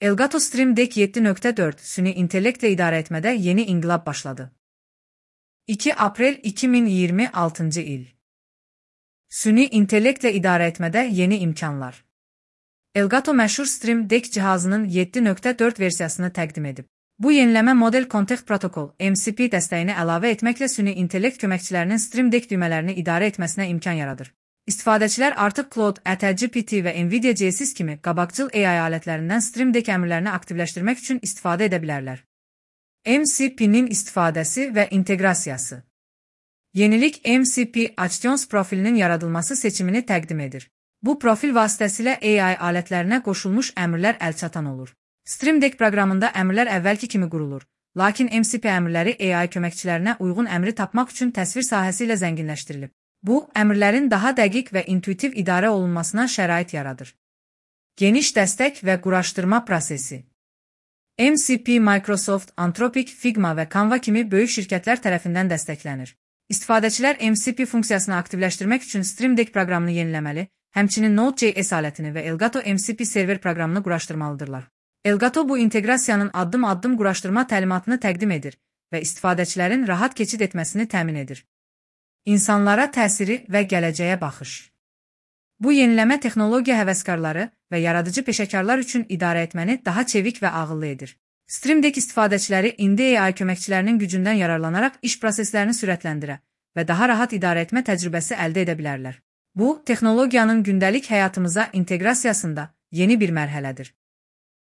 Elgato Stream Deck 7.4 süni intellektle idare etmede yeni inqilab başladı. 2 Aprel 2026 il. Süni intellektle idare etmede yeni imkanlar. Elgato məşhur Stream Deck cihazının 7.4 versiyasını təqdim edib. Bu yeniləmə Model Context Protocol (MCP) dəstəyini əlavə etməklə süni intellekt köməkçilərinin Stream Deck düymələrini idarə etməsinə imkan yaradır. İstifadəçilər artıq Claude, ChatGPT və Nvidia GSys kimi qabaqcıl AI alətlərindən Stream Deck əmrlərini aktivləşdirmək üçün istifadə edə bilərlər. MCP-nin istifadəsi və inteqrasiyası. Yenilik MCP Actions profilinin yaradılması seçimini təqdim edir. Bu profil vasitəsilə AI alətlərinə qoşulmuş əmrlər əlçatan olur. Stream Deck proqramında əmrlər əvvəlki kimi qurulur, lakin MCP əmrləri AI köməkçilərinə uyğun əmri tapmaq üçün təsvir sahəsi ilə zənginləşdirilib. Bu, əmrlərin daha dəqiq və intuitiv idarə olunmasına şərait yaradır. Geniş dəstək və quraşdırma prosesi. MCP Microsoft, Anthropic, Figma və Canva kimi böyük şirkətlər tərəfindən dəstəklənir. İstifadəçilər MCP funksiyasını aktivləşdirmək üçün Stream Deck proqramını yeniləməli, həmçinin Node.js alətini və Elgato MCP server proqramını quraşdırmalıdırlar. Elgato bu inteqrasiyanın addım-addım quraşdırma təlimatını təqdim edir və istifadəçilərin rahat keçid etməsini təmin edir. İnsanlara təsiri və gələcəyə baxış. Bu yeniləmə texnologiya həvəskarları və yaradıcı peşəkarlar üçün idarə etməni daha çevik və ağıllı edir. Stream Deck istifadəçiləri indi AI köməkçilərinin gücündən yararlanaraq iş proseslərini sürətləndirə və daha rahat idarə etmə təcrübəsi əldə edə bilərlər. Bu, texnologiyanın gündəlik həyatımıza inteqrasiyasında yeni bir mərhələdir.